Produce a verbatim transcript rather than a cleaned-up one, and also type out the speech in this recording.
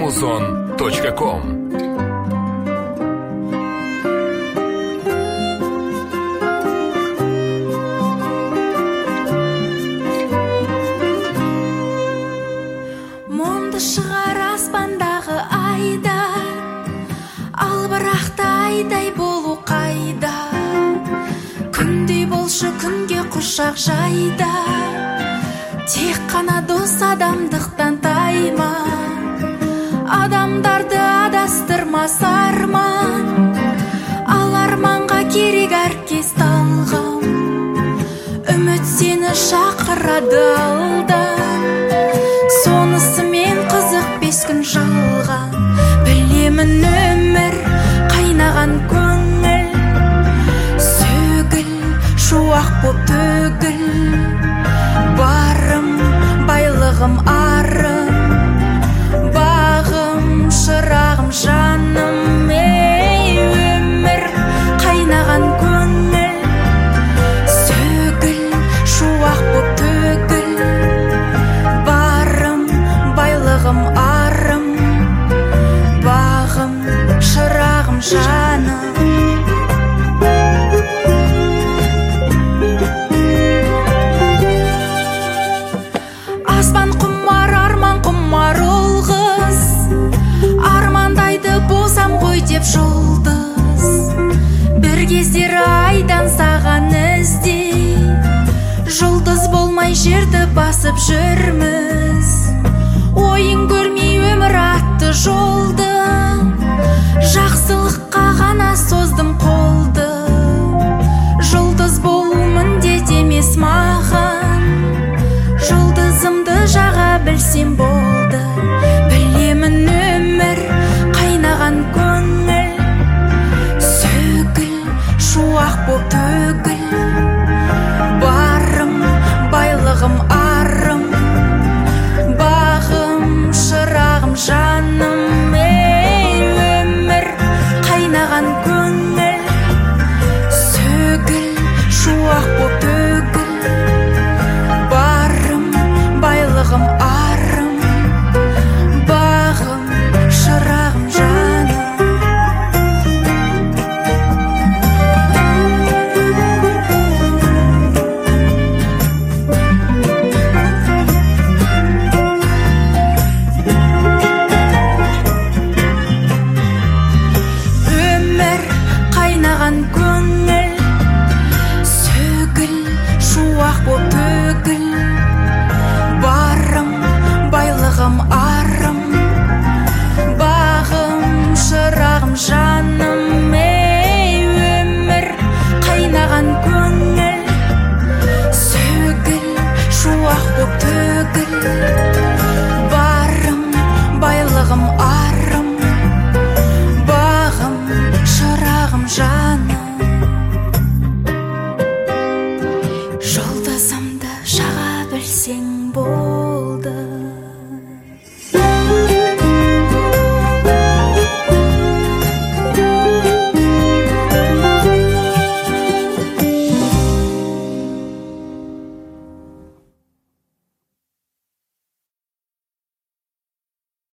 амазон точка ком. Мұңды шығар аспандағы айдар, албырақта айдай болу қайда. Күндей болшы күнге құшақ жайда, тек қана дос адамдықтан тайма. Адамдарды адастырмас арман, ал арманға керек әркез талғам. Үміт сені шақырады алдан, сонысымен қызық бес күн жалған. Білемін өмір қайнаған көңіл, сөгіл шуақ боп төгіл. Барым байлығым арым, бағым шырағым жаным. Ей өмір қайнаған көңіл, сөгіл шуақ боп төгіл. Барым байлығым арым, бағым шырағым жаным. Аспан құмар, арман құмар ол қыз, армандайды болсам ғой деп жұлдыз. Бір кездері айдан саған іздей, жұлдыз болмай жерді басып жүрміз. Ойын көрмей өмір атты жолды, жақсылыққа ғана создым қолды. Жұлдыз болу міндет емес маған, жұлдызымды жаға білсем болды. Білемін өмір қайнаған көңіл, сөгіл шуақ боп төгіл. Барым байлығым арым, бағым шырағым жаным. Ей өмір қайнаған көңіл, сөгіл шуақ боп төгіл. Барым байлығым арым, бағым шырағым жаным. Өмір қайнаған көңіл, сөгіл шуақ боп төгіл. Барым байлығым арым, бағым шырағым жаным. Ей өмір қайнаған көңіл, сөгіл шуақ боп төгіл. Барым байлығым арым, бағым шырағым жаным.